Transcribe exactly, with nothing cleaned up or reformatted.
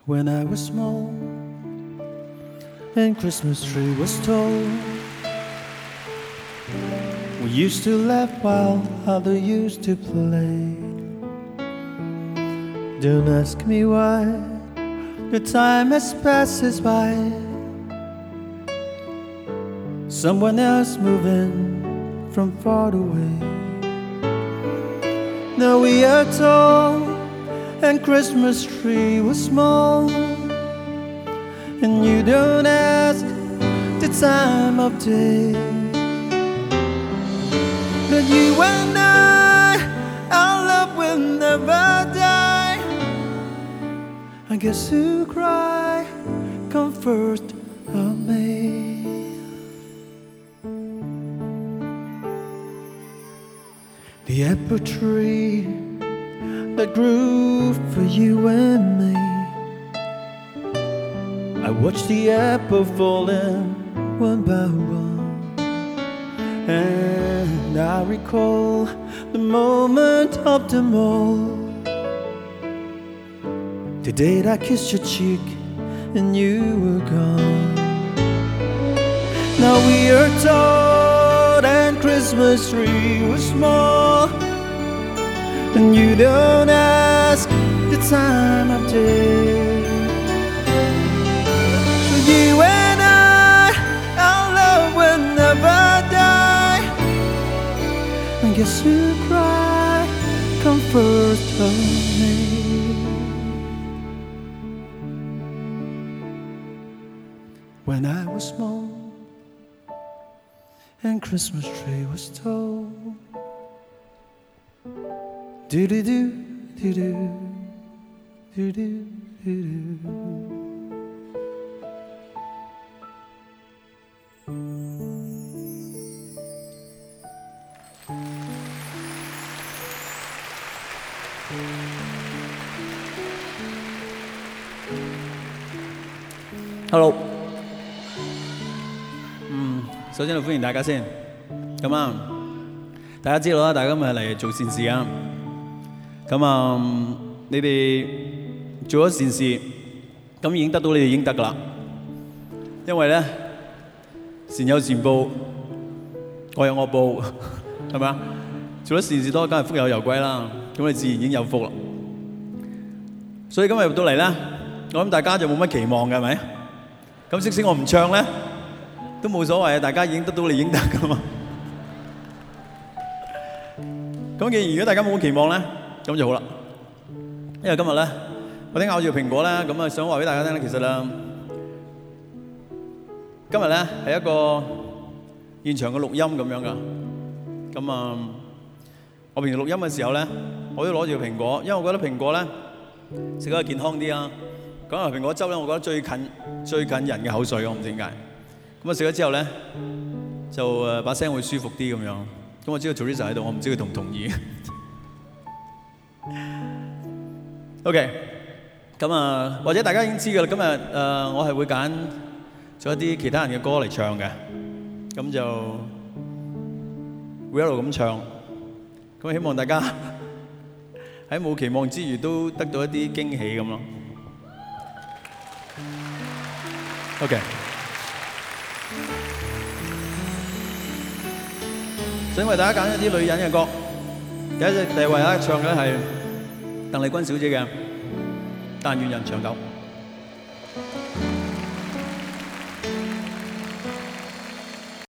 When I was small and Christmas tree was tall, we used to laugh while others used to play. Don't ask me why, the time has passed us by. Someone else moving from far away. Now we are tall and Christmas tree was small, and you don't ask the time of day. But you and I, our love will never die. I guess who cry come first of May. The apple tree that grew for you and me. I watched the apple falling one by one, and I recall the moment of them all. The day that I kissed your cheek and you were gone. Now we are tall and Christmas tree was small, and you don't ask the time of day. You and I, our love will never die. And guess who cry come first of May. When I was small and Christmas tree was tall, do do do do do do do do do. Hello， 嗯，首先就歡迎大家先。咁啊，大家知道啦，大家今日嚟做善事啊。咁啊，你哋做咗善事，咁已經得到你哋應得噶啦。因為咧，善有善報，惡有惡報，係咪啊？做咗善事多，梗係福有攸歸啦。咁你自然已經有福啦。所以今日入到嚟咧，我諗大家就冇乜期望嘅，係咪？咁即使我唔唱咧，都冇所謂啊！大家已經得到你應得噶嘛。咁既然如果大家冇期望咧，咁就好啦。因為今日咧，我哋咬住蘋果咧，咁啊想話俾大家聽咧，其實咧，今日咧係一個現場嘅錄音咁樣噶。咁啊，我平時錄音嘅時候咧，我都攞住個蘋果，因為我覺得蘋果咧食得健康啲啊。講下蘋果汁咧，我覺得最近最近人嘅口水，我唔知點解。咁啊食咗之後咧，就誒把聲會舒服啲咁樣。咁我知道 Teresa 喺度，我唔知佢同唔同意。OK， 咁啊，或者大家已經知㗎啦。今日誒、呃、我係會揀咗一啲其他人嘅歌嚟唱嘅，咁就會一路咁唱。咁希望大家喺冇期望之餘都得到一啲驚喜咁咯。OK， 想為大家揀一啲女人嘅歌，第一隻第一位咧唱嘅咧係鄧麗君小姐嘅《但願人長久》。